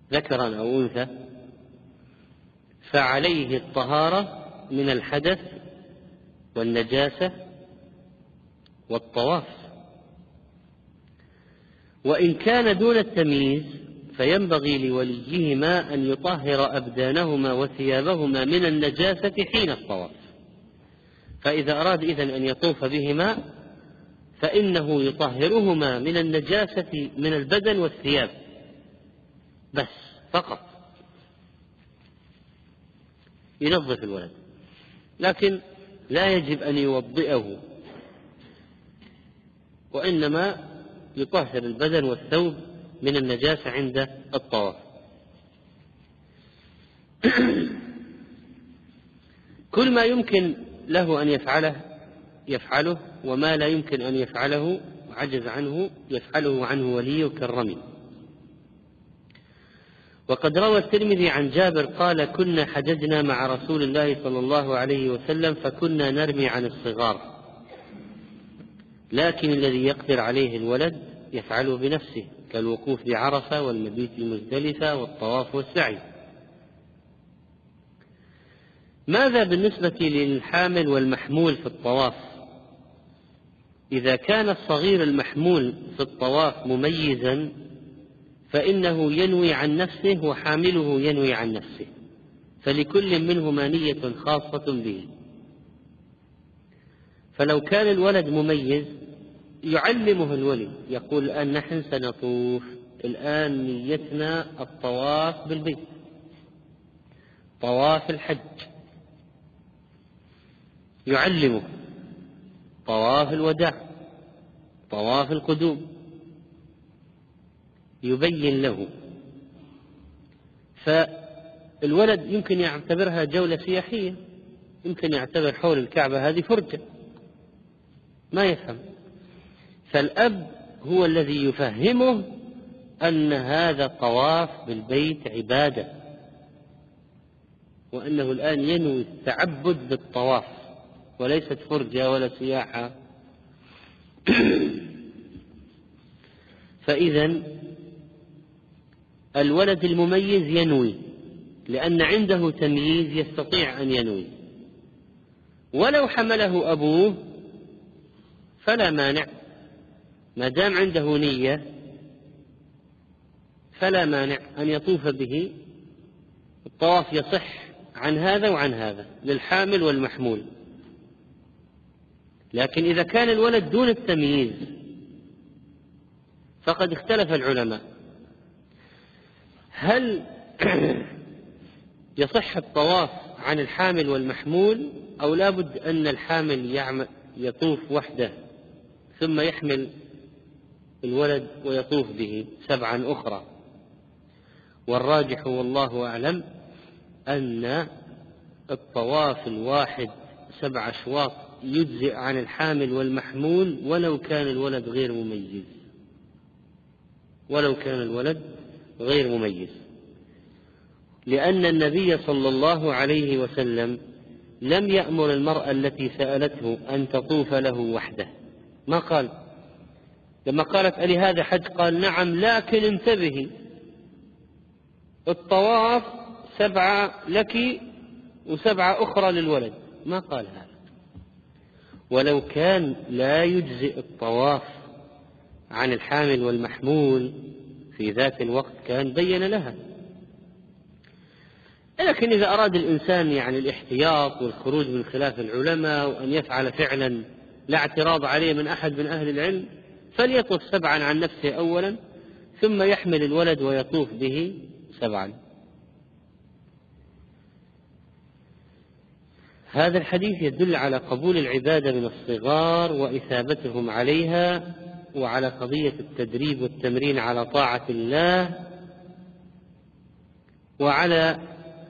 ذكرا أو أنثى فعليه الطهارة من الحدث والنجاسة والطواف. وإن كان دون التمييز فينبغي لوليهما أن يطهر أبدانهما وثيابهما من النجاسة حين الطواف. فإذا أراد إذن أن يطوف بهما فإنه يطهرهما من النجاسة من البدن والثياب بس فقط، ينظف الولد، لكن لا يجب أن يوضئه، وإنما يطهر البدن والثوب من النجاسة عند الطواف. كل ما يمكن له أن يفعله، وما لا يمكن أن يفعله وعجز عنه يفعله عنه وليه كالرمي. وقد روى الترمذي عن جابر قال: كنا حججنا مع رسول الله صلى الله عليه وسلم فكنا نرمي عن الصغار، لكن الذي يقدر عليه الولد يفعله بنفسه، كالوقوف بعرفة والمبيت بمزدلفة والطواف والسعي. ماذا بالنسبة للحامل والمحمول في الطواف؟ إذا كان الصغير المحمول في الطواف مميزا فإنه ينوي عن نفسه وحامله ينوي عن نفسه، فلكل منهما نية خاصة به. فلو كان الولد مميز يعلمه الولي، يقول: الآن نحن سنطوف، الآن نيتنا الطواف بالبيت، طواف الحج، يعلمه طواف الوداع، طواف القدوم، يبين له. فالولد يمكن يعتبرها جولة سياحية، يمكن يعتبر حول الكعبة هذه فرجة، ما يفهم. فالأب هو الذي يفهمه أن هذا الطواف بالبيت عبادة، وأنه الآن ينوي التعبد بالطواف وليست فرجة ولا سياحة. فإذن الولد المميز ينوي، لأن عنده تمييز يستطيع أن ينوي. ولو حمله أبوه فلا مانع، ما دام عنده نية فلا مانع أن يطوف به. الطواف يصح عن هذا وعن هذا، للحامل والمحمول. لكن إذا كان الولد دون التمييز فقد اختلف العلماء: هل يصح الطواف عن الحامل والمحمول، أو لا بد أن الحامل يطوف وحده ثم يحمل الولد ويطوف به 7 أخرى؟ والراجح والله أعلم أن الطواف الواحد 7 أشواط يجزئ عن الحامل والمحمول ولو كان الولد غير مميز، ولو كان الولد غير مميز، لأن النبي صلى الله عليه وسلم لم يأمر المرأة التي سألته أن تطوف له وحده، ما قال. لما قالت: ألي هذا حج؟ قال: نعم، لكن انتبهي، الطواف 7 لك و7 أخرى للولد، ما قال هذا. ولو كان لا يجزئ الطواف عن الحامل والمحمول في ذات الوقت كان بين لها. لكن إذا أراد الإنسان الاحتياط والخروج من خلاف العلماء وأن يفعل فعلا لا اعتراض عليه من أحد من أهل العلم، فليطوف 7 عن نفسه أولا، ثم يحمل الولد ويطوف به 7. هذا الحديث يدل على قبول العبادة من الصغار وإثابتهم عليها، وعلى قضية التدريب والتمرين على طاعة الله، وعلى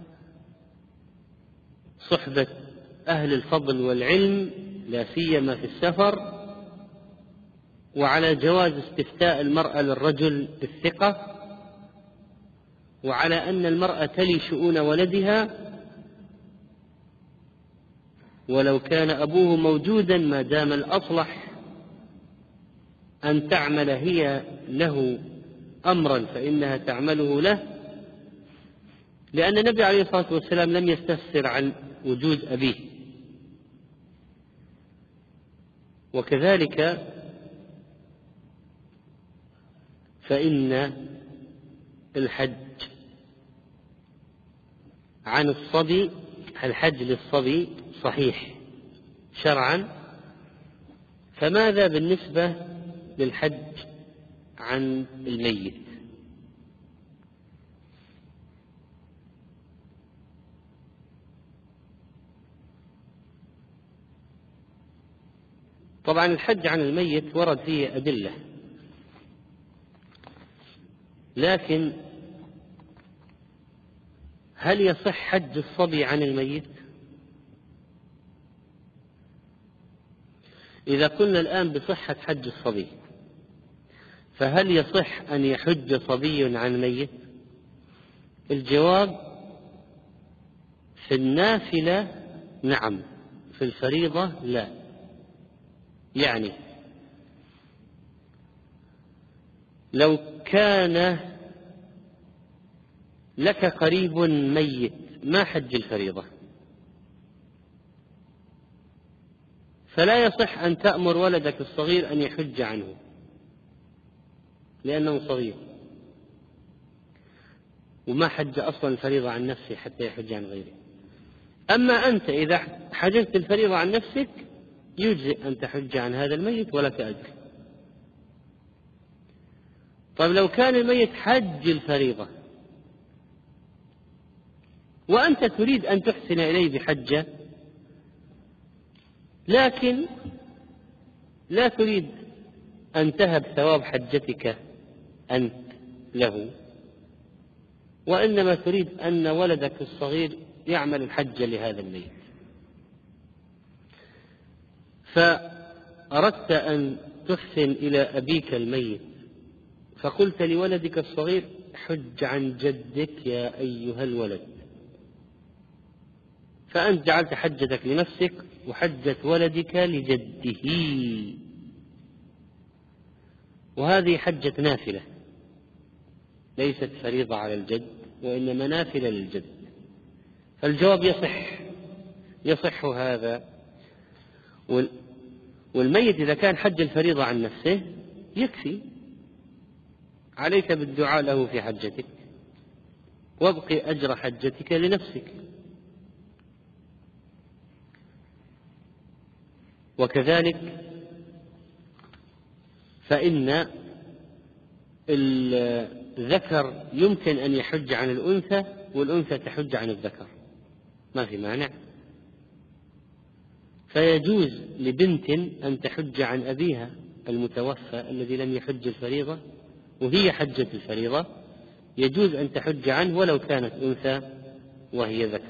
صحبة أهل الفضل والعلم لا سيما في السفر، وعلى جواز استفتاء المرأة للرجل بالثقة، وعلى أن المرأة تلي شؤون ولدها ولو كان أبوه موجودا، ما دام الأصلح أن تعمل هي له أمرا فإنها تعمله له، لأن النبي عليه الصلاة والسلام لم يستفسر عن وجود أبيه. وكذلك فإن الحج عن الصبي، الحج للصبي صحيح شرعا، فماذا بالنسبة للحج عن الميت؟ طبعا الحج عن الميت ورد فيه أدلة، لكن هل يصح حج الصبي عن الميت؟ إذا قلنا الآن بصحة حج الصبي، فهل يصح أن يحج صبي عن ميت؟ الجواب في النافلة نعم، في الفريضة لا. يعني لو كان لك قريب ميت ما حج الفريضة، فلا يصح أن تأمر ولدك الصغير أن يحج عنه لأنه صغير وما حج أصلا الفريضة عن نفسه حتى يحج عن غيره. أما أنت إذا حجزت الفريضة عن نفسك يجزئ أن تحج عن هذا الميت ولك أجر. طيب لو كان الميت حج الفريضة وأنت تريد أن تحسن إليه بحجة، لكن لا تريد أن تهب ثواب حجتك أنت له، وإنما تريد أن ولدك الصغير يعمل الحج لهذا الميت، فأردت أن تحسن إلى أبيك الميت فقلت لولدك الصغير حج عن جدك يا أيها الولد، فأنت جعلت حجتك لنفسك وحجة ولدك لجده، وهذه حجة نافلة ليست فريضة على الجد وإنما نافلة للجد. فالجواب يصح هذا. والميت إذا كان حج الفريضة عن نفسه يكفي، عليك بالدعاء له في حجتك وابقي أجر حجتك لنفسك. وكذلك فإن الذكر يمكن أن يحج عن الأنثى والأنثى تحج عن الذكر، ما في مانع، فيجوز لبنت أن تحج عن أبيها المتوفى الذي لم يحج الفريضة وهي حجة الفريضة، يجوز أن تحج عنه ولو كانت أنثى وهي ذكر.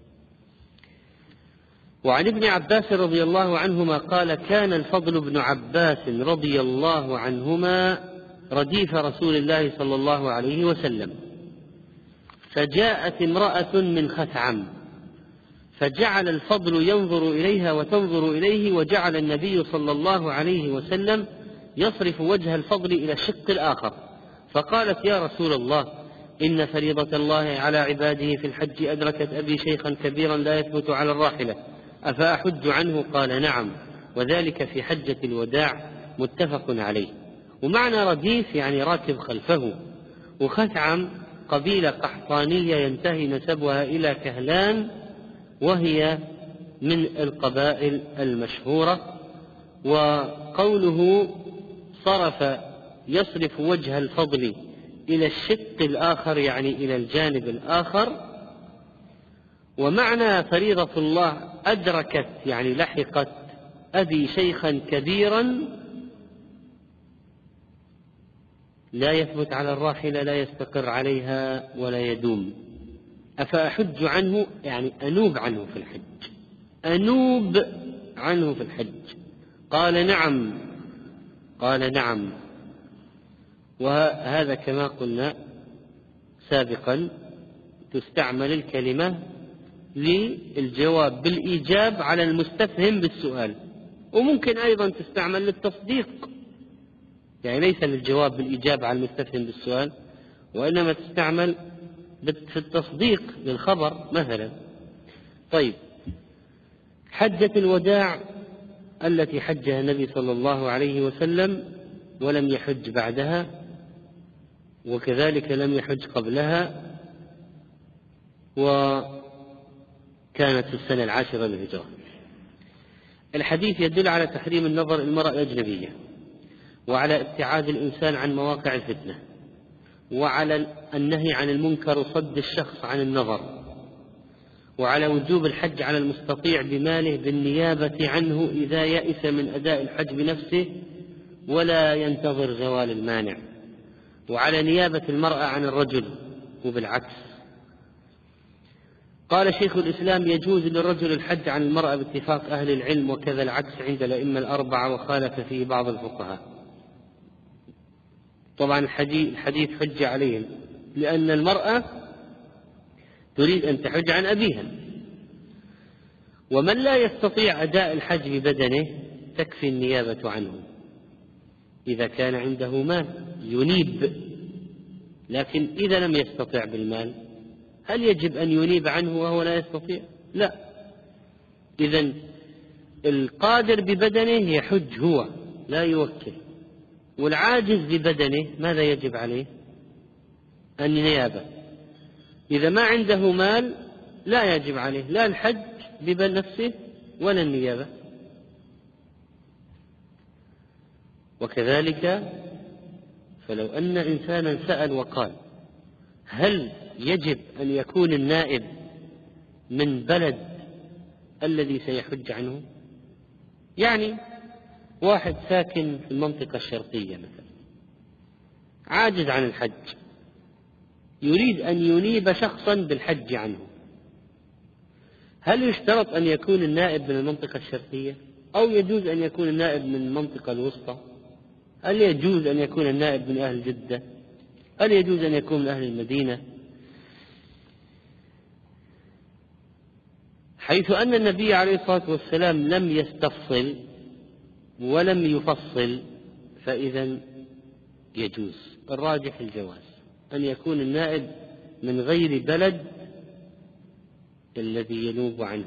وعن ابن عباس رضي الله عنهما قال: كان الفضل بن عباس رضي الله عنهما رديف رسول الله صلى الله عليه وسلم، فجاءت امرأة من خثعم فجعل الفضل ينظر إليها وتنظر إليه، وجعل النبي صلى الله عليه وسلم يصرف وجه الفضل إلى الشق الآخر، فقالت: يا رسول الله، إن فريضة الله على عباده في الحج أدركت أبي شيخا كبيرا لا يثبت على الراحلة، أفأحج عنه؟ قال: نعم، وذلك في حجة الوداع، متفق عليه. ومعنى رديف يعني راكب خلفه. وخثعم قبيلة قحطانية ينتهي نسبها إلى كهلان، وهي من القبائل المشهورة. وقوله صرف يصرف وجه الفضل إلى الشق الآخر يعني إلى الجانب الآخر. ومعنى فريضة الله أدركت يعني لحقت أبي شيخا كبيرا لا يثبت على الراحلة، لا يستقر عليها ولا يدوم. أفأحج عنه يعني أنوب عنه في الحج، أنوب عنه في الحج. قال: نعم. قال: نعم. وهذا كما قلنا سابقا تستعمل الكلمة للجواب بالإيجاب على المستفهم بالسؤال، وممكن أيضا تستعمل للتصديق، يعني ليس للجواب بالإيجاب على المستفهم بالسؤال، وإنما تستعمل في التصديق بالخبر مثلا. طيب، حجة الوداع التي حجها النبي صلى الله عليه وسلم ولم يحج بعدها، وكذلك لم يحج قبلها، وكانت في السنة 10 للهجرة. الحديث يدل على تحريم النظر المرأة الأجنبية، وعلى ابتعاد الإنسان عن مواقع الفتنة، وعلى النهي عن المنكر وصد الشخص عن النظر، وعلى وجوب الحج على المستطيع بماله بالنيابة عنه إذا يئس من أداء الحج بنفسه ولا ينتظر زوال المانع، وعلى نيابة المرأة عن الرجل وبالعكس. قال شيخ الإسلام: يجوز للرجل الحج عن المرأة باتفاق أهل العلم، وكذا العكس عند الأئمة الأربعة، وخالف فيه بعض الفقهاء. طبعا الحديث حجة عليهم، لأن المرأة تريد أن تحج عن أبيها، ومن لا يستطيع أداء الحج ببدنه تكفي النيابة عنه إذا كان عنده مال ينيب. لكن إذا لم يستطع بالمال، هل يجب أن ينيب عنه وهو لا يستطيع؟ لا. إذن القادر ببدنه يحج هو، لا يوكل. والعاجز ببدنه ماذا يجب عليه؟ النيابة. إذا ما عنده مال لا يجب عليه لا الحج بنفسه ولا النيابة. وكذلك فلو أن إنسانا سأل وقال: هل يجب أن يكون النائب من بلد الذي سيحج عنه؟ يعني واحد ساكن في المنطقة الشرقية مثلا، عاجز عن الحج، يريد أن ينيب شخصا بالحج عنه، هل يشترط أن يكون النائب من المنطقة الشرقية، أو يجوز أن يكون النائب من المنطقة الوسطى؟ هل يجوز أن يكون النائب من أهل جدة؟ هل يجوز أن يكون من أهل المدينة؟ حيث أن النبي عليه الصلاة والسلام لم يستفصل ولم يفصل، فإذا يجوز. الراجح الجواز أن يكون النائب من غير بلد الذي ينوب عنه.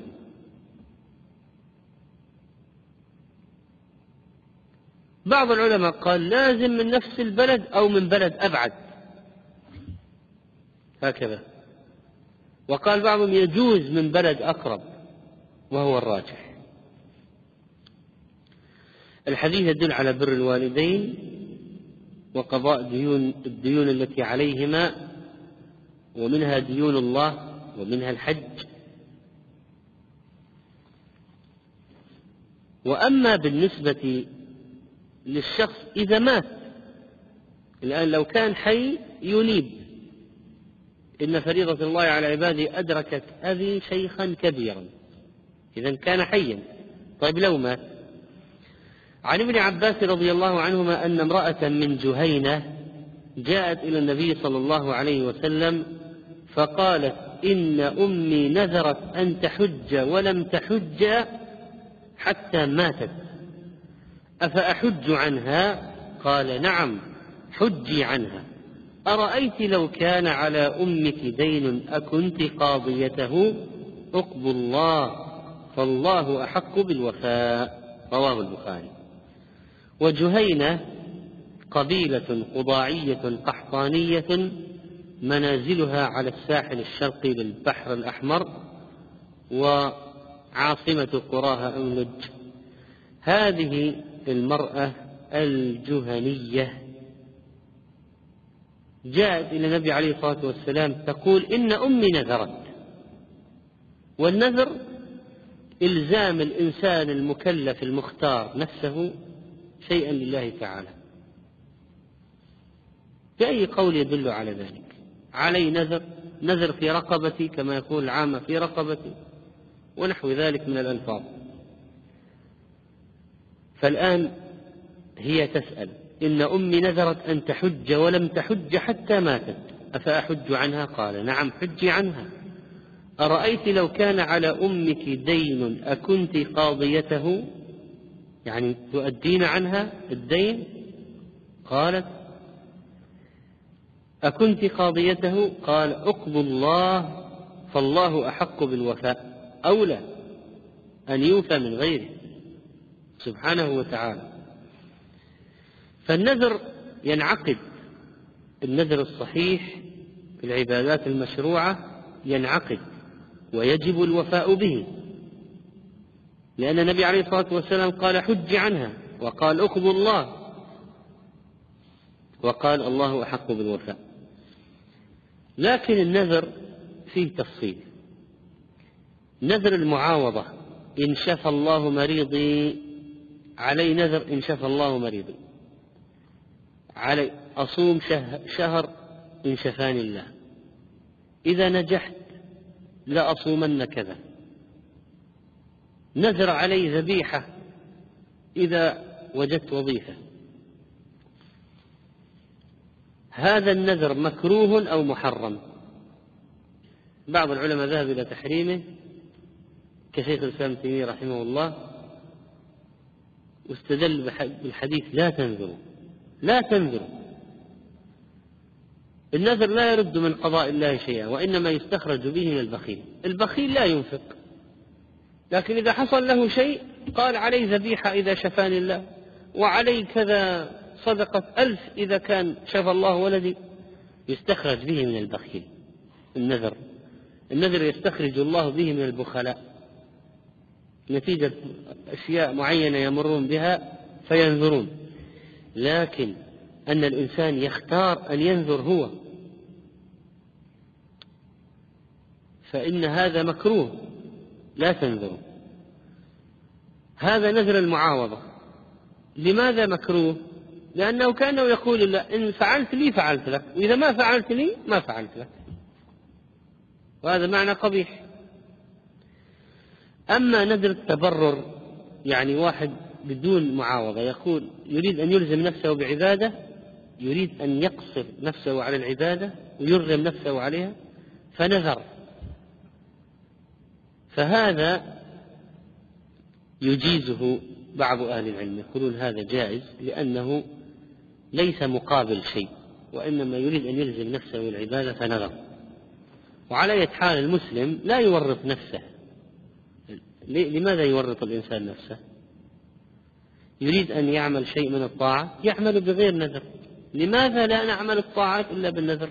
بعض العلماء قال لازم من نفس البلد أو من بلد أبعد، هكذا. وقال بعضهم يجوز من بلد أقرب، وهو الراجح. الحديث يدل على بر الوالدين وقضاء الديون التي عليهما، ومنها ديون الله ومنها الحج. وأما بالنسبة للشخص إذا مات، الآن لو كان حي ينيب، إن فريضة الله على عباده أدركت أبي شيخا كبيرا، إذا كان حيا. طيب لو مات، عن ابن عباس رضي الله عنهما أن امرأة من جهينة جاءت إلى النبي صلى الله عليه وسلم فقالت: إن أمي نذرت أن تحج ولم تحج حتى ماتت، أفأحج عنها؟ قال: نعم، حجي عنها. أرأيت لو كان على أمك دين أكنت قاضيته؟ اقضوا الله، فالله أحق بالوفاء. رواه البخاري. وجهينة قبيلة قضاعية قحطانية منازلها على الساحل الشرقي للبحر الأحمر، وعاصمة قراها أولج. هذه المرأة الجهنية جاءت إلى النبي عليه الصلاة والسلام تقول: إن أمي نذرت. والنذر إلزام الإنسان المكلف المختار نفسه شيئا لله تعالى. بأي قول يدل على ذلك؟ علي نذر في رقبتي، كما يقول العامة في رقبتي، ونحو ذلك من الألفاظ. فالآن هي تسأل: إن أمي نذرت أن تحج ولم تحج حتى ماتت، أفأحج عنها؟ قال: نعم، حجي عنها. أرأيت لو كان على أمك دين أكنت قاضيته؟ يعني تؤدين عنها الدين؟ قالت: أكنت قاضيته؟ قال اقضوا الله فالله أحق بالوفاء، أولى أن يوفى من غيره سبحانه وتعالى. فالنذر ينعقد، النذر الصحيح في العبادات المشروعة ينعقد ويجب الوفاء به، لأن النبي عليه الصلاة والسلام قال حج عنها، وقال اقضوا الله، وقال الله أحق بالوفاء. لكن النذر فيه تفصيل. نذر المعاوضة، إن شفى الله مريضي، علي نذر إن شفى الله مريضي، علي أصوم شهر إن شفاني الله، إذا نجحت لأصومن كذا. نذر علي ذبيحة إذا وجدت وظيفة. هذا النذر مكروه أو محرم؟ بعض العلماء ذهب إلى تحريمه كشيخ الإسلام ابن تيمية رحمه الله، واستدل بالحديث لا تنذروا، لا تنذروا. النذر لا يرد من قضاء الله شيئا، وإنما يستخرج به من البخيل. البخيل لا ينفق، لكن إذا حصل له شيء قال علي ذبيحة إذا شفاني الله، وعلي كذا صدقة 1000 إذا كان شفى الله ولدي، يستخرج به من البخيل. النذر يستخرج الله به من البخلاء نتيجة أشياء معينة يمرون بها فينذرون. لكن أن الإنسان يختار أن ينذر هو، فإن هذا مكروه، لا تنذروا. هذا نذر المعاوضة. لماذا مكروه؟ لأنه كأنه يقول لا، إن فعلت لي فعلت لك، وإذا ما فعلت لي ما فعلت لك، وهذا معنى قبيح. أما نذر التبرر، يعني واحد بدون معاوضة يقول يريد أن يلزم نفسه بعبادة، يريد أن يقصر نفسه على العبادة ويرغم نفسه عليها فنذر، فهذا يجيزه بعض أهل العلم، يقولون هذا جائز لأنه ليس مقابل شيء، وإنما يريد أن يلزم نفسه بالعبادة فنذر. وعلى أي حال المسلم لا يورط نفسه. لماذا يورط الإنسان نفسه؟ يريد أن يعمل شيء من الطاعة يعمل بغير نذر. لماذا لا نعمل الطاعات إلا بالنذر؟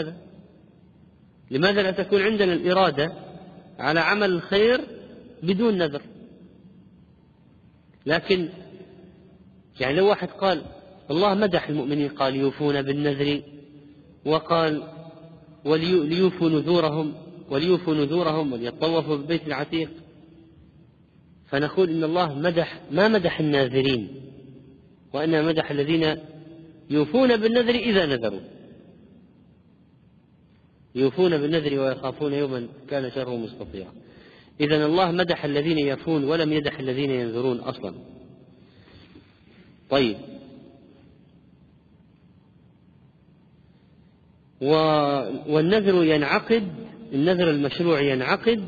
لماذا لا تكون عندنا الإرادة على عمل الخير بدون نذر؟ لكن يعني لو واحد قال الله مدح المؤمنين، قال يوفون بالنذر، وقال وليوفوا نذورهم وليطوفوا بالبيت العتيق، فنقول إن الله ما مدح الناذرين، وإنما مدح الذين يوفون بالنذر إذا نذروا، يوفون بالنذر ويخافون يوما كان شره مستطيرا. إذن الله مدح الذين يفون ولم يدح الذين ينذرون أصلا. طيب، والنذر ينعقد، النذر المشروع ينعقد،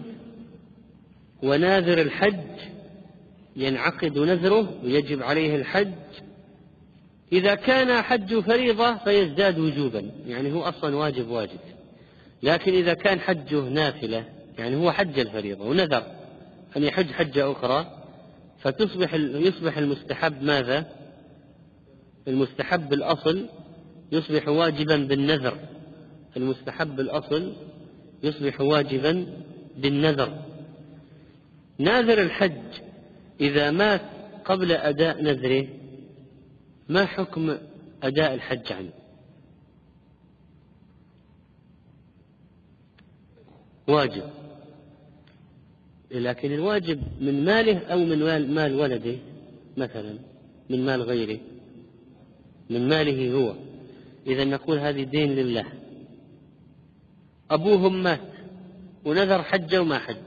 وناذر الحج ينعقد نذره ويجب عليه الحج. إذا كان حج فريضة فيزداد وجوبا، يعني هو أصلا واجب، لكن إذا كان حجه نافلة، يعني هو حج الفريضة ونذر أن يحج حجة أخرى، يصبح المستحب ماذا؟ المستحب الأصل يصبح واجبا بالنذر، المستحب الأصل يصبح واجبا بالنذر. ناذر الحج إذا مات قبل أداء نذره ما حكم أداء الحج عنه؟ واجب، لكن الواجب من ماله أو من مال ولده مثلا، من مال غيره، من ماله هو. إذا نقول هذه دين لله. أبوهم مات ونذر حجه وما حج،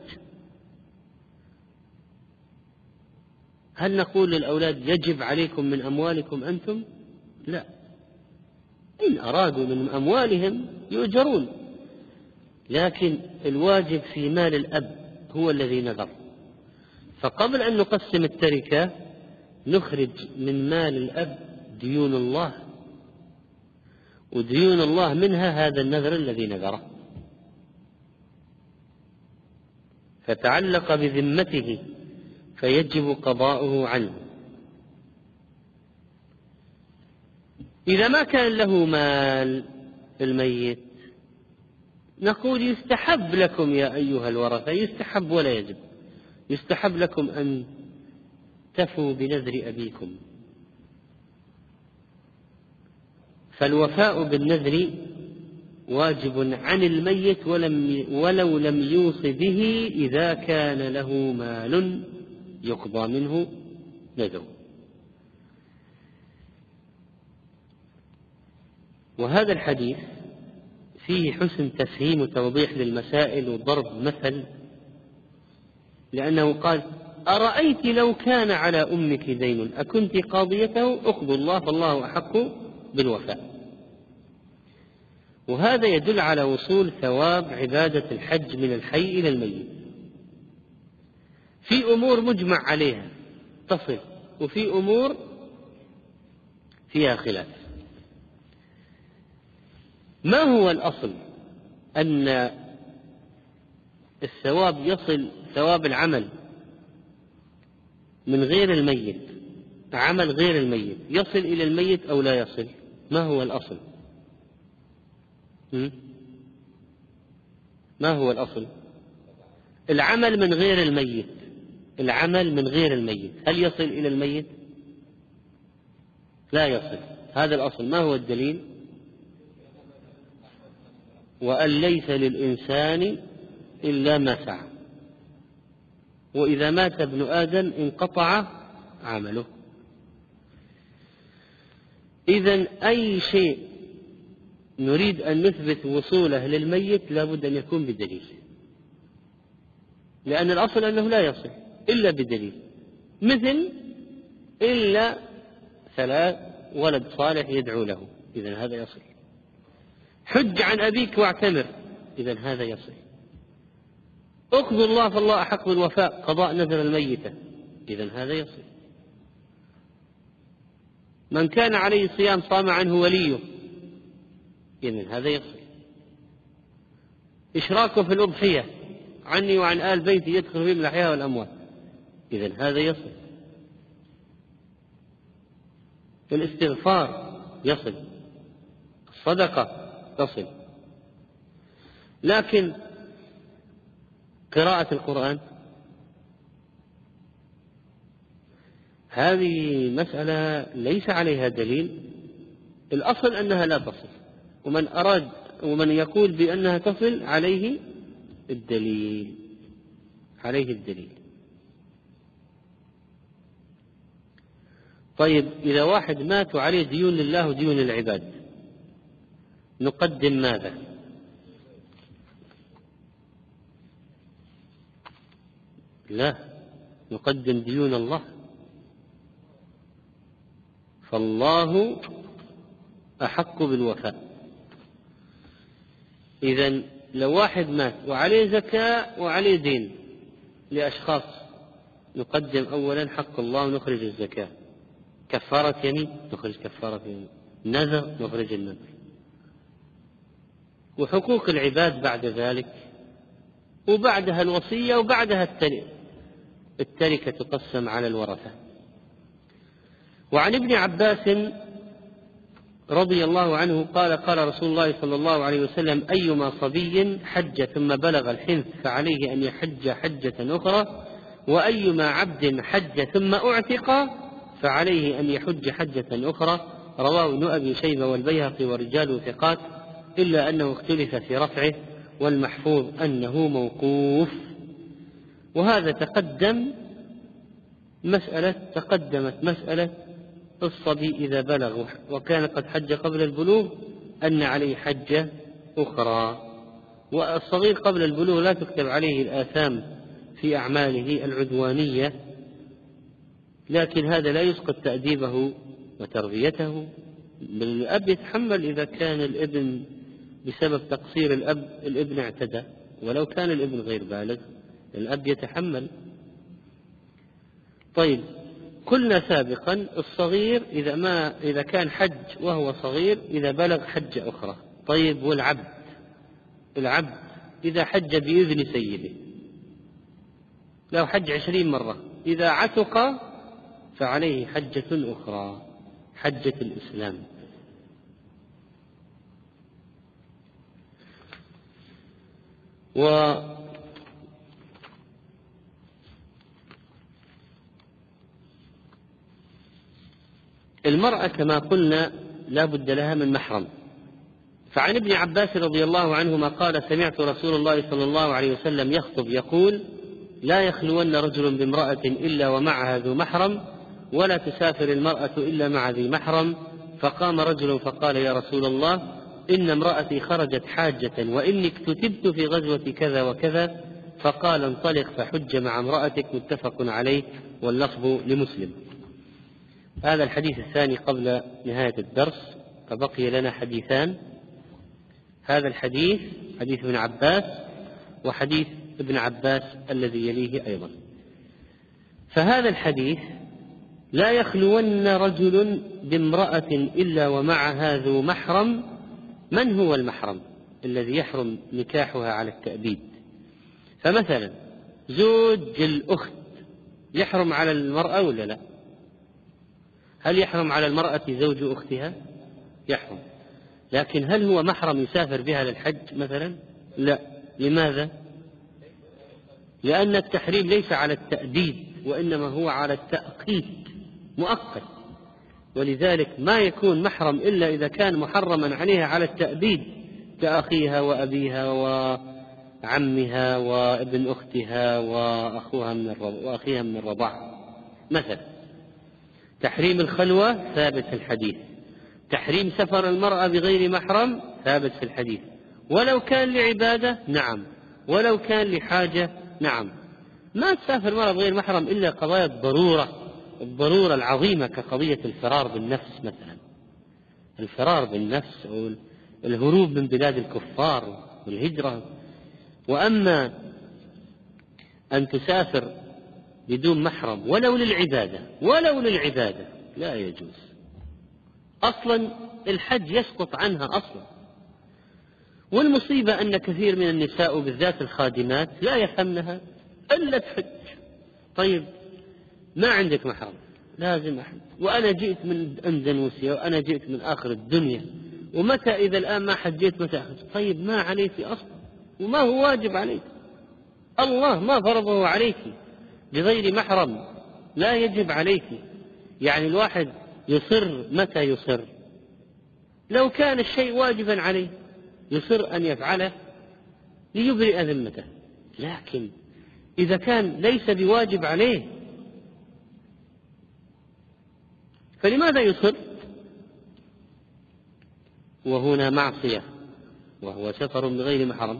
هل نقول للأولاد يجب عليكم من أموالكم أنتم؟ لا، إن أرادوا من أموالهم يؤجرون، لكن الواجب في مال الأب هو الذي نذر. فقبل أن نقسم التركة نخرج من مال الأب ديون الله، وديون الله منها هذا النذر الذي نذره، فتعلق بذمته فيجب قضاؤه عنه. إذا ما كان له مال الميت نقول يستحب لكم يا أيها الورثة، يستحب ولا يجب، يستحب لكم أن تفوا بنذر أبيكم. فالوفاء بالنذر واجب عن الميت ولو لم يوص به إذا كان له مال يقضى منه نذره. وهذا الحديث فيه حسن تفهيم وتوضيح للمسائل وضرب مثل، لأنه قال: أرأيت لو كان على أمك دين أكنت قاضيته؟ أخذ الله فالله أحق بالوفاء. وهذا يدل على وصول ثواب عبادة الحج من الحي إلى الميت. في أمور مجمع عليها تصل، وفي أمور فيها خلاف. ما هو الأصل؟ أن الثواب يصل، ثواب العمل من غير الميت، عمل غير الميت يصل إلى الميت أو لا يصل؟ ما هو الأصل؟ ما هو الأصل؟ العمل من غير الميت، العمل من غير الميت هل يصل إلى الميت؟ لا يصل. هذا الأصل. ما هو الدليل؟ وأن ليس للإنسان إلا ما سعى، وإذا مات ابن آدم انقطع عمله. إذن أي شيء نريد أن نثبت وصوله للميت لا بد أن يكون بدليل، لأن الأصل أنه لا يصل إلا بدليل، مثل إلا 3 ولد صالح يدعو له، إذن هذا يصل. حج عن أبيك واعتمر، إذن هذا يصل. أخذ الله فالله أحق بالوفاء، قضاء نذر الميتة، إذن هذا يصل. من كان عليه صيام صام عنه وليه، إذن هذا يصل. إشراكه في الأضحية عني وعن آل بيتي يدخل فيهم الأحياء والأموات، إذن هذا يصل. الاستغفار يصل، الصدقة تصل. لكن قراءة القرآن هذه مسألة ليس عليها دليل، الأصل أنها لا تصل، ومن يقول بأنها تصل عليه الدليل، عليه الدليل. طيب إذا واحد مات وعليه ديون لله وديون للعباد نقدم ماذا؟ لا، نقدم ديون الله، فالله أحق بالوفاء. إذن لو واحد مات وعليه زكاة وعليه دين لأشخاص نقدم أولا حق الله ونخرج الزكاة، كفارة يمين نخرج كفارة يمين، نذر نخرج النذر، وحقوق العباد بعد ذلك، وبعدها الوصية، وبعدها التركة تقسم على الورثة. وعن ابن عباس رضي الله عنه قال: قال رسول الله صلى الله عليه وسلم: أيما صبي حج ثم بلغ الحنث فعليه أن يحج حجة أخرى، وأيما عبد حج ثم أعتق فعليه أن يحج حجة أخرى. رواه ابن أبي شيبة والبيهقي ورجاله ثقات، إلا أنه اختلف في رفعه، والمحفوظ أنه موقوف. وهذا تقدمت مسألة الصبي إذا بلغ وكان قد حج قبل البلوغ أن عليه حجة أخرى، والصغير قبل البلوغ لا تكتب عليه الآثام في أعماله العدوانية، لكن هذا لا يسقط تأديبه وتربيته، بل الأب يتحمل إذا كان الابن بسبب تقصير الابن اعتدى، ولو كان الابن غير بالغ الأب يتحمل. طيب، قلنا سابقا الصغير إذا كان حج وهو صغير إذا بلغ حجة أخرى. طيب والعبد؟ العبد إذا حج بإذن سيده، لو حج 20 مرة، إذا عتق فعليه حجة أخرى، حجة الإسلام. والمرأة كما قلنا لا بد لها من محرم. فعن ابن عباس رضي الله عنهما قال: سمعت رسول الله صلى الله عليه وسلم يخطب يقول: لا يخلون رجل بامرأة إلا ومعها ذو محرم، ولا تسافر المرأة إلا مع ذي محرم. فقام رجل فقال: يا رسول الله، إن امرأتي خرجت حاجة وإني اكتتبت في غزوة كذا وكذا. فقال: انطلق فحج مع امرأتك. متفق عليه، واللفظ لمسلم. هذا الحديث الثاني قبل نهاية الدرس، فبقي لنا حديثان. هذا الحديث حديث ابن عباس، وحديث ابن عباس الذي يليه أيضا. فهذا الحديث: لا يخلون رجل بامرأة إلا ومعها ذو محرم. من هو المحرم الذي يحرم نكاحها على التأبيد؟ فمثلا زوج الأخت يحرم على المرأة ولا لا؟ هل يحرم على المرأة زوج أختها؟ يحرم. لكن هل هو محرم يسافر بها للحج مثلا؟ لا. لماذا؟ لأن التحريم ليس على التأبيد، وإنما هو على التأقيت، مؤقت. ولذلك ما يكون محرم إلا إذا كان محرما عليها على التأبيد، كأخيها وأبيها وعمها وابن أختها وأخيها من الرضاعة مثلا. تحريم الخلوة ثابت في الحديث. تحريم سفر المرأة بغير محرم ثابت في الحديث، ولو كان لعبادة نعم، ولو كان لحاجة نعم. ما تسافر المرأة بغير محرم إلا قضايا الضرورة العظيمة، كقضية الفرار بالنفس مثلا، الفرار بالنفس أو الهروب من بلاد الكفار والهجرة. وأما أن تسافر بدون محرم ولو للعبادة لا يجوز. أصلا الحج يسقط عنها أصلا. والمصيبة أن كثير من النساء وبالذات الخادمات لا يفهمنها إلا تحج. طيب ما عندك محرم، لازم أحج، وأنا جئت من أندونيسيا وأنا جئت من آخر الدنيا، ومتى إذا الآن ما حجيت متى أحج؟ طيب ما عليك أصلا، وما هو واجب عليك، الله ما فرضه عليك بغير محرم، لا يجب عليك. يعني الواحد يصر، متى يصر؟ لو كان الشيء واجبا عليه يصر أن يفعله ليبرئ ذمته، لكن إذا كان ليس بواجب عليه فلماذا يصر؟ وهنا معصية، وهو سفر بغير محرم.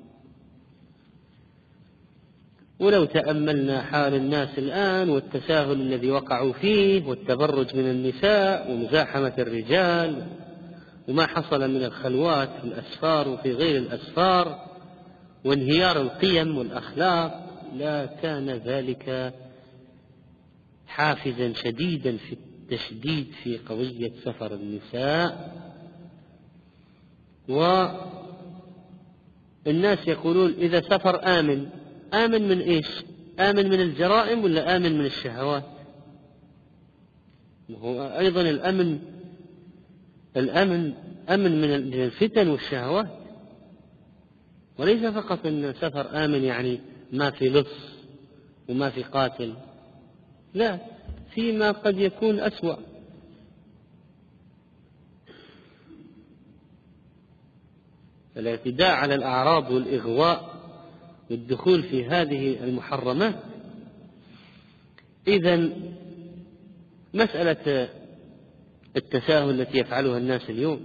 ولو تأملنا حال الناس الآن والتساهل الذي وقعوا فيه، والتبرج من النساء ومزاحمة الرجال، وما حصل من الخلوات في الأسفار وفي غير الأسفار، وانهيار القيم والأخلاق، لا كان ذلك حافزا شديدا في التشديد في قضية سفر النساء. والناس يقولون إذا سفر آمن. آمن من إيش؟ آمن من الجرائم ولا آمن من الشهوات؟ هو أيضا الأمن أمن من الفتن والشهوات، وليس فقط أن سفر آمن يعني ما في لص وما في قاتل، لا، فيما قد يكون أسوأ. الاعتداء على الأعراض والإغواء والدخول في هذه المحرمات. إذن مسألة التساهل التي يفعلها الناس اليوم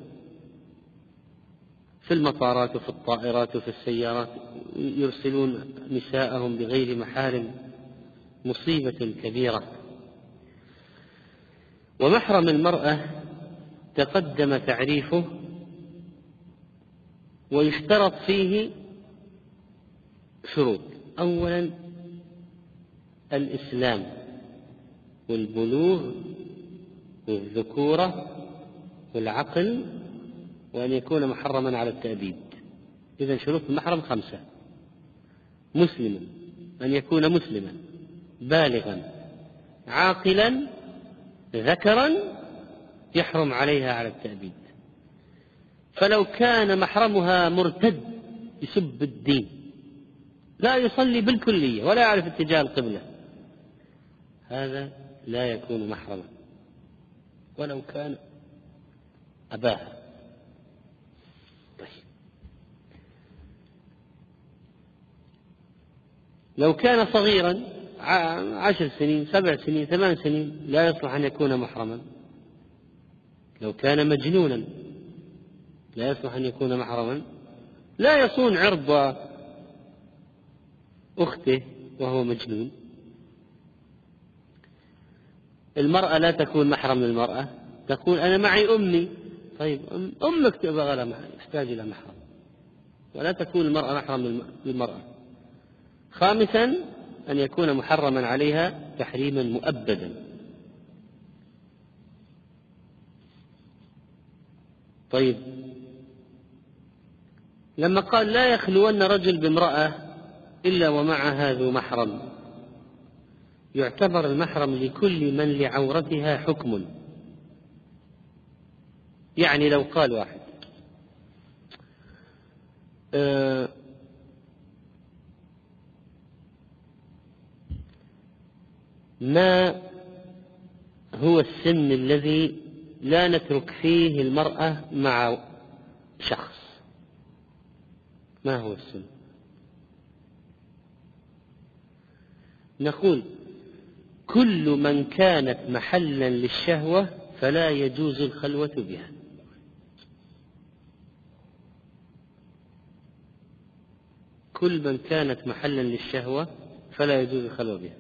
في المطارات وفي الطائرات وفي السيارات، يرسلون نساءهم بغير محارم، مصيبة كبيرة. ومحرم المرأة تقدم تعريفه، ويشترط فيه شروط. أولا الإسلام، والبلوغ والذكورة والعقل، وأن يكون محرما على التأبيد. إذن شروط المحرم 5: مسلما، أن يكون مسلما بالغا عاقلا ذكرا يحرم عليها على التأبيد. فلو كان محرمها مرتد يسب الدين، لا يصلي بالكلية ولا يعرف اتجاه القبلة، هذا لا يكون محرما ولو كان أباها. طيب، لو كان صغيرا 10 سنين 7 سنين 8 سنين لا يصلح أن يكون محرما. لو كان مجنونا لا يصلح أن يكون محرما. لا يصون عرض أخته وهو مجنون. المرأة لا تكون محرم للمرأة، تقول أنا معي أمي. طيب أمك تبغى لها تحتاج إلى محرم، ولا تكون المرأة محرم للمرأة. 5: أن يكون محرما عليها تحريما مؤبدا. طيب، لما قال لا يخلون رجل بامرأة إلا ومعها ذو محرم، يعتبر المحرم لكل من لعورتها حكم. يعني لو قال واحد ما هو السن الذي لا نترك فيه المرأة مع شخص؟ ما هو السن؟ نقول كل من كانت محلا للشهوة فلا يجوز الخلوة بها. كل من كانت محلا للشهوة فلا يجوز الخلوة بها.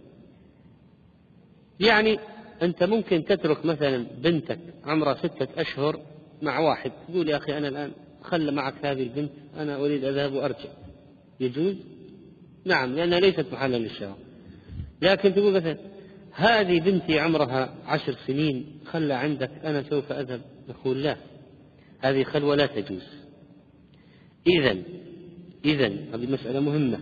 يعني أنت ممكن تترك مثلا بنتك عمرها 6 أشهر مع واحد، تقول يا أخي أنا الآن خل معك هذه البنت، أنا أريد أذهب وأرجع. يجوز؟ نعم، لأنها ليست محلا للشهوة. لكن تقول مثلا هذه بنتي عمرها 10 سنين، خلى عندك، أنا سوف أذهب. نقول لا، هذه خلوة لا تجوز. إذن هذه مسألة مهمة.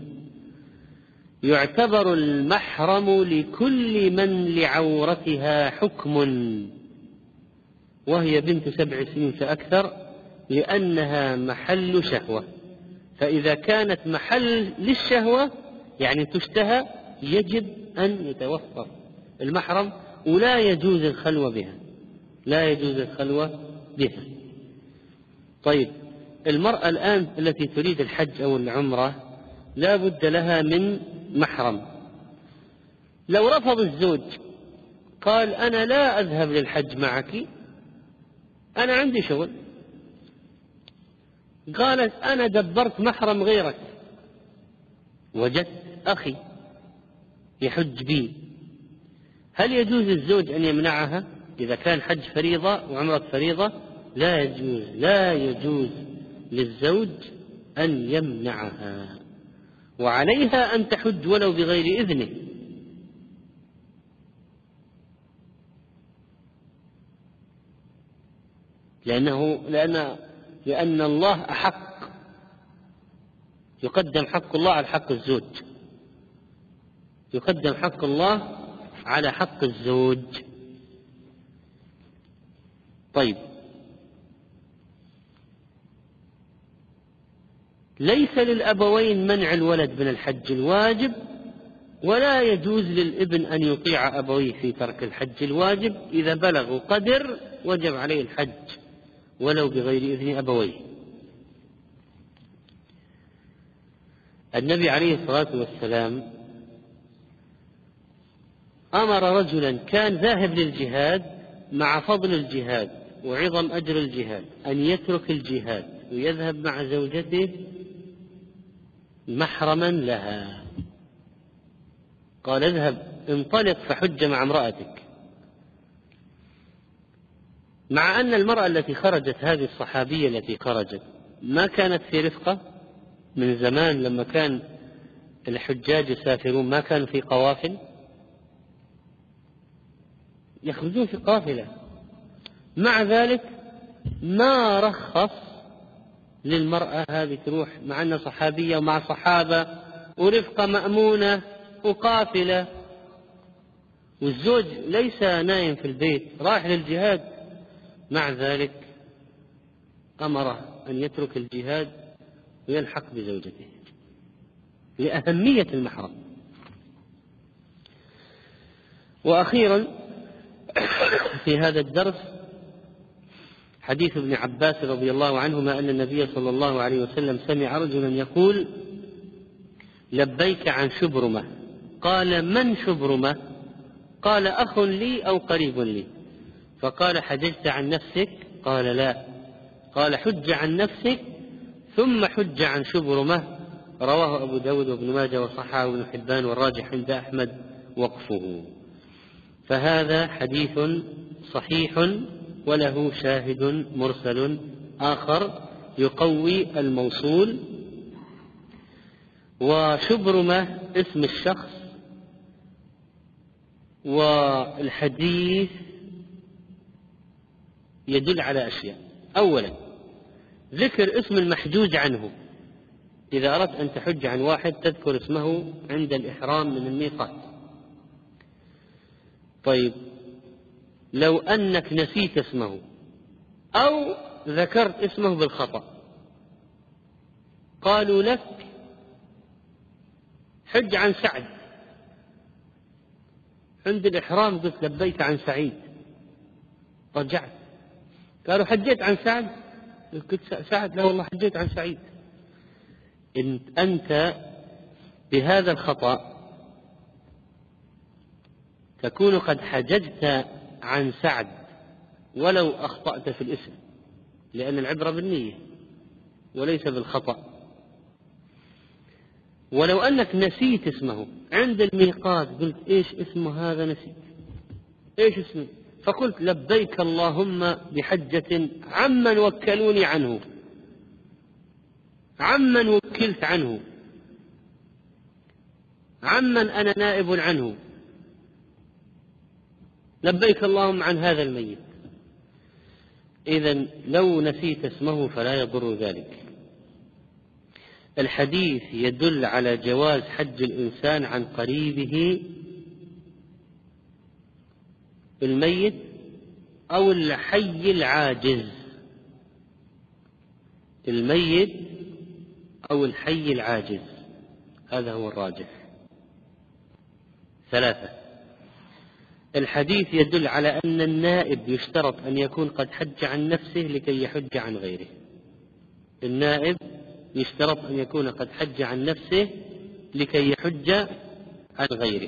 يعتبر المحرم لكل من لعورتها حكم، وهي بنت 7 سنين فأكثر، لأنها محل شهوة. فإذا كانت محل للشهوة يعني تشتهى، يجب أن يتوفر المحرم، ولا يجوز الخلوة بها. لا يجوز الخلوة بها. طيب، المرأة الآن التي تريد الحج أو العمرة لا بد لها من محرم. لو رفض الزوج قال أنا لا أذهب للحج معك، أنا عندي شغل، قالت أنا دبرت محرم غيرك، وجدت أخي يحج بي، هل يجوز الزوج أن يمنعها إذا كان حج فريضة وعمرة فريضة؟ لا يجوز. لا يجوز للزوج أن يمنعها، وعليها أن تحج ولو بغير إذنه. لأن الله أحق، يقدم حق الله على حق الزوج، يقدم حق الله على حق الزوج. طيب، ليس للأبوين منع الولد من الحج الواجب، ولا يجوز للابن أن يطيع أبويه في ترك الحج الواجب. إذا بلغوا قدر وجب عليه الحج ولو بغير إذن أبويه. النبي عليه الصلاة والسلام أمر رجلا كان ذاهب للجهاد مع فضل الجهاد وعظم أجر الجهاد أن يترك الجهاد ويذهب مع زوجته محرما لها. قال اذهب انطلق فحج مع امرأتك، مع أن المرأة التي خرجت، هذه الصحابية التي خرجت، ما كانت في رفقة. من زمان لما كان الحجاج يسافرون ما كانوا في قوافل، يخرجون في قافلة. مع ذلك ما رخص للمرأة هذه تروح، مع أنها صحابية ومع صحابة ورفقة مأمونة وقافلة، والزوج ليس نايم في البيت رايح للجهاد، مع ذلك أمره أن يترك الجهاد ويلحق بزوجته لأهمية المحرم. وأخيرا في هذا الدرس حديث ابن عباس رضي الله عنهما أن النبي صلى الله عليه وسلم سمع رجلا يقول: لبيك عن شبرمة. قال: من شبرمة؟ قال: أخ لي أو قريب لي. فقال: حججت عن نفسك؟ قال: لا. قال: حج عن نفسك ثم حج عن شبرمة. رواه أبو داود وابن ماجه وصححه ابن حبان، والراجح عند أحمد وقفه. فهذا حديث صحيح وله شاهد مرسل آخر يقوي الموصول. وشبرمة اسم الشخص، والحديث يدل على أشياء. أولا ذكر اسم المحجوج عنه. إذا أردت أن تحج عن واحد تذكر اسمه عند الإحرام من الميقات. طيب لو أنك نسيت اسمه أو ذكرت اسمه بالخطأ، قالوا لك حج عن سعد، عند الإحرام قلت لبيك عن سعيد، رجعت قالوا حجيت عن سعد، قلت سعد لا والله حجيت عن سعيد. أنت بهذا الخطأ تكون قد حججت عن سعد ولو أخطأت في الاسم، لأن العبرة بالنية وليس بالخطأ. ولو أنك نسيت اسمه عند الميقات قلت إيش اسمه هذا، نسيت إيش اسمه، فقلت لبيك اللهم بحجة عمن وكلوني عنه، عمن وكلت عنه، عمن أنا نائب عنه، لبيك اللهم عن هذا الميت. إذن لو نسيت اسمه فلا يضر ذلك. الحديث يدل على جواز حج الإنسان عن قريبه الميت أو الحي العاجز، الميت أو الحي العاجز، هذا هو الراجح. ثلاثة، الحديث يدل على أن النائب يشترط أن يكون قد حج عن نفسه لكي يحج عن غيره. النائب يشترط أن يكون قد حج عن نفسه لكي يحج عن غيره.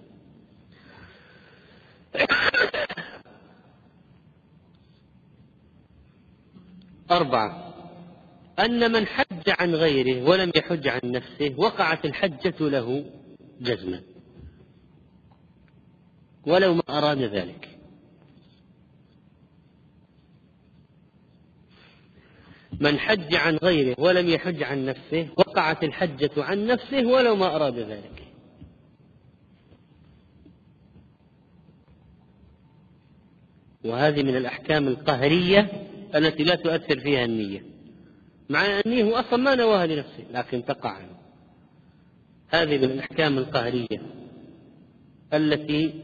أربعة، أن من حج عن غيره ولم يحج عن نفسه وقعت الحجة له جزما ولو ما أراد ذلك. من حج عن غيره ولم يحج عن نفسه وقعت الحجة عن نفسه ولو ما أراد ذلك. وهذه من الأحكام القهرية التي لا تؤثر فيها النية، مع أنه هو أصلا ما نواها لنفسه لكن تقع عنه. هذه من الأحكام القهرية التي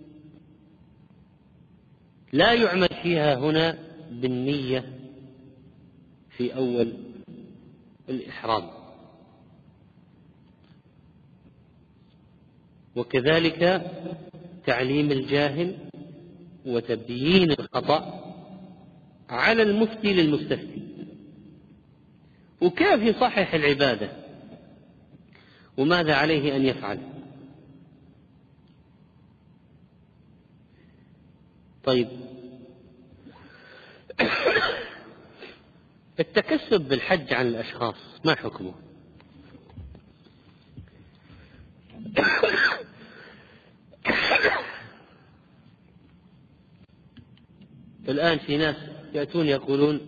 لا يعمل فيها هنا بالنية في أول الإحرام. وكذلك تعليم الجاهل وتبيين الخطأ على المفتي للمستفتي. وكيف يصحح العبادة وماذا عليه أن يفعل؟ طيب التكسب بالحج عن الأشخاص ما حكمه؟ الآن في ناس يأتون يقولون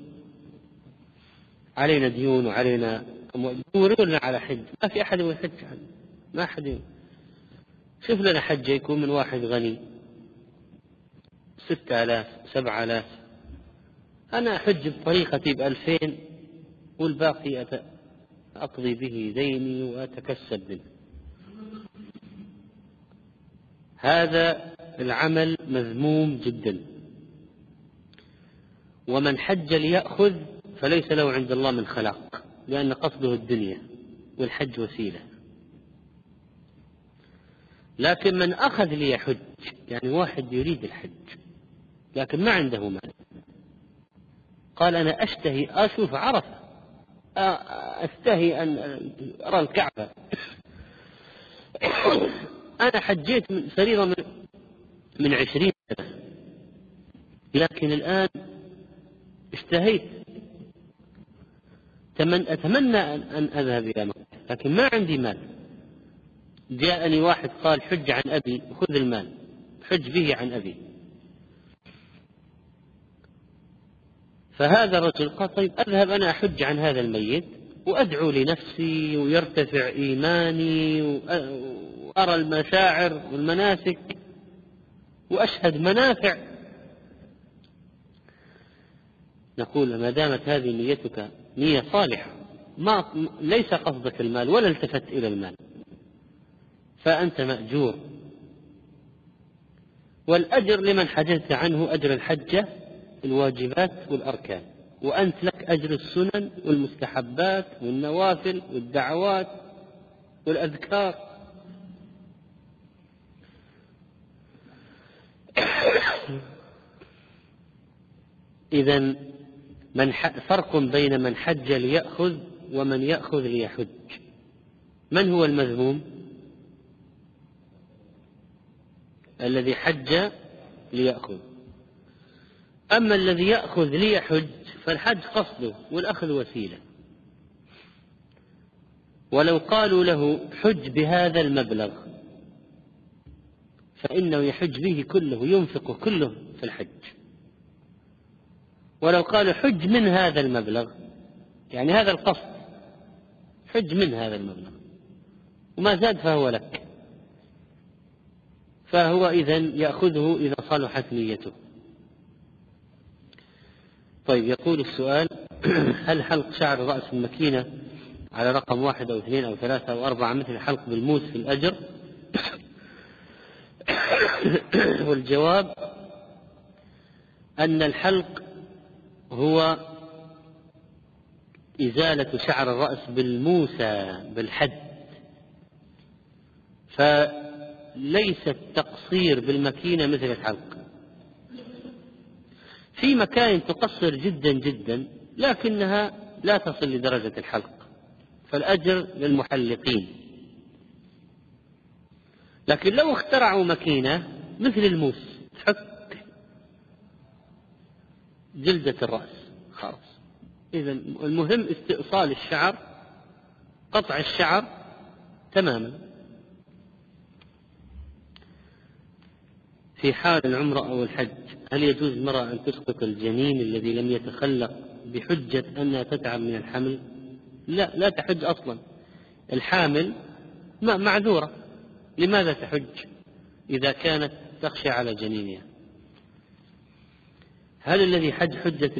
علينا ديون وعلينا يدورون على حج، ما في أحد يحج عنه، ما أحد. شوف لنا حج يكون من واحد غني 6,000 7,000، أنا أحج بطريقتي ب2000 والباقي أقضي به ديني وأتكسب منه. هذا العمل مذموم جدا، ومن حج ليأخذ فليس له عند الله من خلاق، لأن قصده الدنيا والحج وسيلة. لكن من أخذ ليحج، يعني واحد يريد الحج لكن ما عنده مال، قال أنا أشتهي أشوف عرفة، أشتهي أن أرى الكعبة، أنا حجيت من فريضة من 20 سنة، لكن الآن اشتهيت، أتمنى أن أذهب إلى مكة لكن ما عندي مال. جاءني واحد قال حج عن أبي، خذ المال حج به عن أبي. فهذا الرجل قال طيب أذهب أنا أحج عن هذا الميت وأدعو لنفسي ويرتفع إيماني وأرى المشاعر والمناسك وأشهد منافع. نقول ما دامت هذه نيتك نية صالحة، ليس قصدك المال ولا التفت إلى المال، فأنت مأجور، والأجر لمن حجزت عنه أجر الحجة الواجبات والأركان، وأنت لك أجر السنن والمستحبات والنوافل والدعوات والأذكار. إذن فرق بين من حج ليأخذ ومن يأخذ ليحج. من هو المذموم؟ الذي حج ليأخذ. أما الذي يأخذ ليحج فالحج قصده والأخذ وسيلة. ولو قالوا له حج بهذا المبلغ فإنه يحج به كله، ينفق كله في الحج. ولو قالوا حج من هذا المبلغ، يعني هذا القصد، حج من هذا المبلغ وما زاد فهو لك، فهو إذن يأخذه إذا صلحت نيته. طيب يقول السؤال هل حلق شعر رأس المكينة على رقم 1 أو 2 أو 3 أو 4 مثل الحلق بالموس في الأجر؟ والجواب أن الحلق هو إزالة شعر الرأس بالموسى بالحد، فليس التقصير بالمكينة مثل الحلق. في مكاين تقصر جدا جدا لكنها لا تصل لدرجة الحلق، فالأجر للمحلقين. لكن لو اخترعوا مكينة مثل الموس تحك جلدة الرأس خلاص. إذن المهم استئصال الشعر، قطع الشعر تماما. في حال العمرة أو الحج هل يجوز المرأة أن تسقط الجنين الذي لم يتخلق بحجة أنها تتعب من الحمل؟ لا تحج أصلا. الحامل معذورة، لماذا تحج إذا كانت تخشى على جنينها؟ هل الذي حج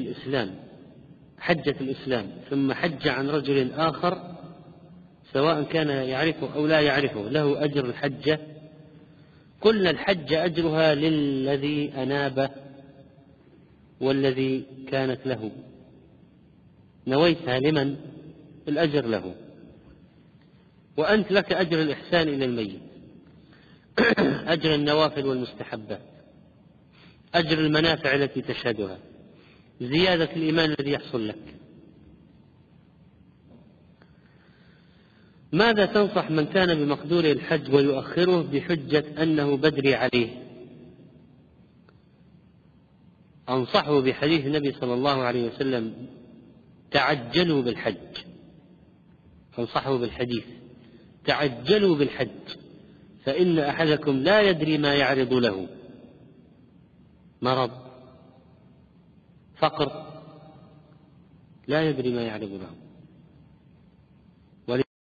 حجة الإسلام ثم حج عن رجل آخر سواء كان يعرفه أو لا يعرفه له أجر الحجة؟ قلنا الحج أجرها للذي أناب والذي كانت له، نويتها لمن؟ الأجر له، وأنت لك أجر الإحسان إلى الميت، أجر النوافل والمستحبات، أجر المنافع التي تشهدها، زيادة الإيمان الذي يحصل لك. ماذا تنصح من كان بمقدوره الحج ويؤخره بحجة أنه بدري عليه؟ أنصحه بحديث النبي صلى الله عليه وسلم تعجلوا بالحج. أنصحه بالحديث تعجلوا بالحج فإن أحدكم لا يدري ما يعرض له، مرض، فقر، لا يدري ما يعرض له.